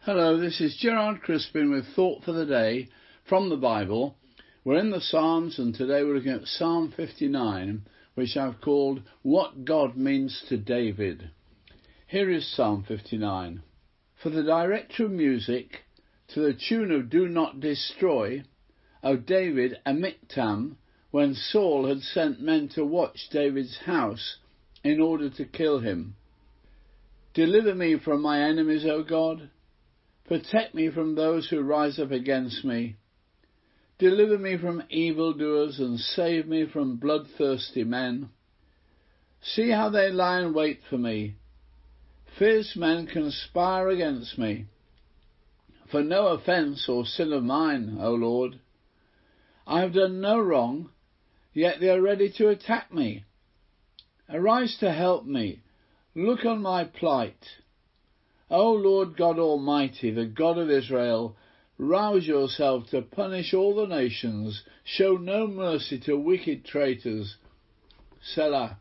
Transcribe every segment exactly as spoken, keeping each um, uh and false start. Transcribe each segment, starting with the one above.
Hello, this is Gerard Crispin with Thought for the Day from the Bible. We're in the Psalms, and today we're looking at Psalm fifty-nine, which I've called What God Means to David. Here is Psalm fifty-nine. For the director of music, to the tune of Do Not Destroy, O David a miktam, when Saul had sent men to watch David's house in order to kill him. Deliver me from my enemies, O God. Protect me from those who rise up against me. Deliver me from evildoers and save me from bloodthirsty men. See how they lie in wait for me. Fierce men conspire against me. For no offence or sin of mine, O Lord. I have done no wrong, yet they are ready to attack me. Arise to help me. Look on my plight. O Lord God Almighty, the God of Israel, rouse yourself to punish all the nations. Show no mercy to wicked traitors. Selah.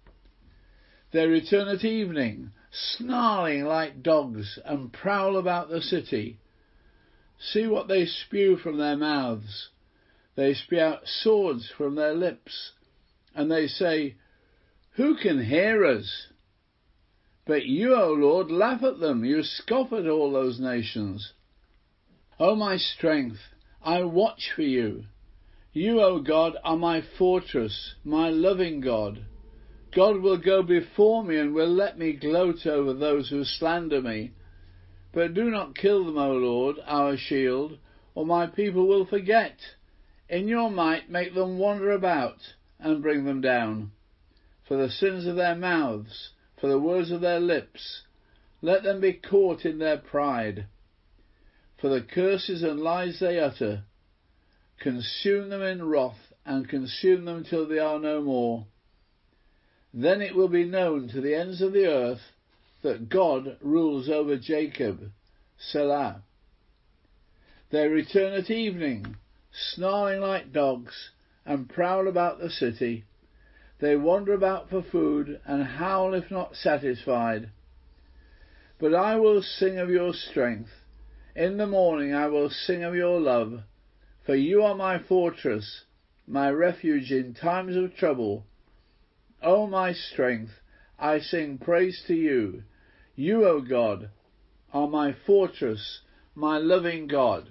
They return at evening, snarling like dogs, and prowl about the city. See what they spew from their mouths. They spew out swords from their lips, and they say, Who can hear us? But you, O Lord, laugh at them. You scoff at all those nations. O my strength, I watch for you. You, O God, are my fortress, my loving God. God will go before me and will let me gloat over those who slander me. But do not kill them, O Lord, our shield, or my people will forget. In your might make them wander about and bring them down. For the sins of their mouths, for the words of their lips, let them be caught in their pride. For the curses and lies they utter, consume them in wrath, and consume them till they are no more. Then it will be known to the ends of the earth that God rules over Jacob. Selah. They return at evening, snarling like dogs, and prowl about the city. They wander about for food, and howl if not satisfied. But I will sing of your strength. In the morning I will sing of your love. For you are my fortress, my refuge in times of trouble. O my strength, I sing praise to you. You, O God, are my fortress, my loving God.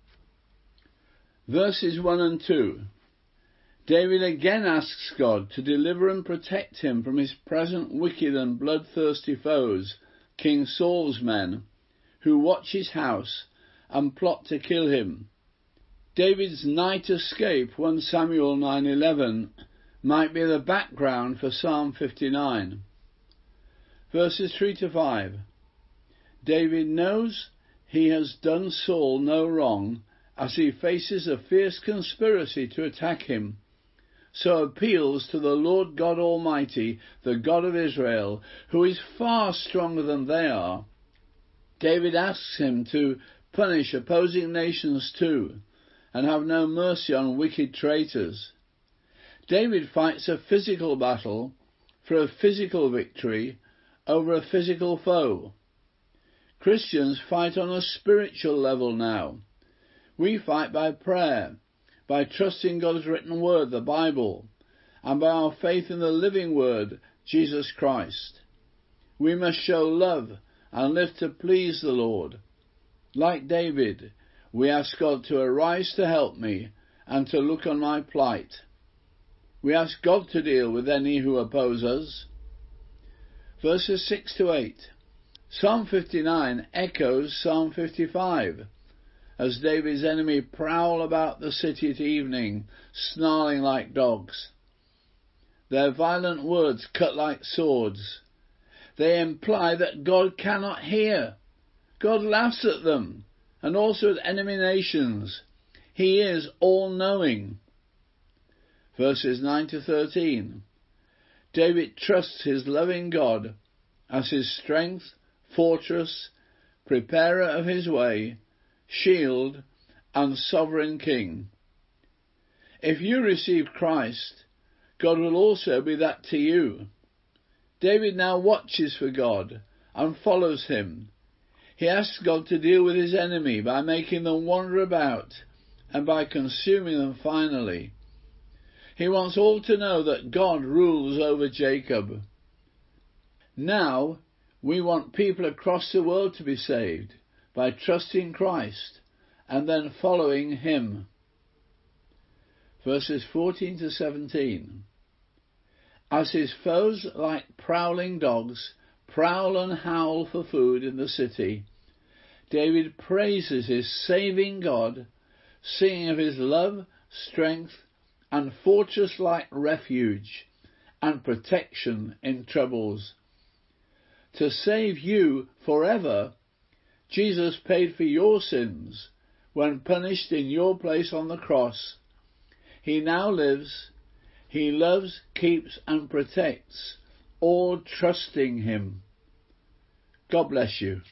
Verses one and two. David again asks God to deliver and protect him from his present wicked and bloodthirsty foes, King Saul's men, who watch his house and plot to kill him. David's night escape, First Samuel nine eleven, might be the background for Psalm fifty-nine. Verses three to five. David knows he has done Saul no wrong as he faces a fierce conspiracy to attack him, so appeals to the Lord God Almighty, the God of Israel, who is far stronger than they are. David asks him to punish opposing nations too, and have no mercy on wicked traitors. David fights a physical battle for a physical victory over a physical foe. Christians fight on a spiritual level now. We fight by prayer, by trusting God's written word, the Bible, and by our faith in the living word, Jesus Christ. We must show love and live to please the Lord. Like David, we ask God to arise to help me and to look on my plight. We ask God to deal with any who oppose us. Verses six to eight. Psalm fifty-nine echoes Psalm fifty-five. As David's enemy prowl about the city at evening, snarling like dogs. Their violent words cut like swords. They imply that God cannot hear. God laughs at them, and also at enemy nations. He is all-knowing. Verses nine to thirteen. David trusts his loving God as his strength, fortress, preparer of his way, shield, and sovereign king. If you receive Christ, God will also be that to you. David now watches for God and follows him. He asks God to deal with his enemy by making them wander about and by consuming them finally. He wants all to know that God rules over Jacob. Now, we want people across the world to be saved by trusting Christ and then following him. Verses fourteen to seventeen. As his foes, like prowling dogs, prowl and howl for food in the city, David praises his saving God, singing of his love, strength, and fortress-like refuge and protection in troubles. To save you forever, Jesus paid for your sins when punished in your place on the cross. He now lives. He loves, keeps and protects all trusting him. God bless you.